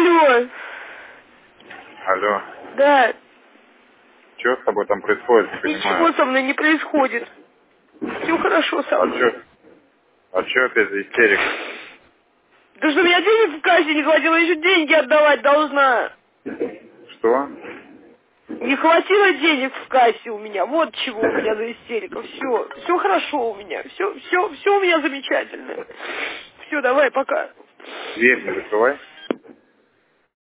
Алло. Алло. Да. Что с тобой там происходит, не Ничего понимаю. со мной не происходит. Все хорошо со мной. А чё опять за истерика? Да что, у меня денег в кассе не хватило, еще деньги отдавать должна. Что? Не хватило денег в кассе у меня. Вот чего у меня за истерика. Все хорошо у меня. Все у меня замечательно. Все, давай, пока. Дверь не закрывай.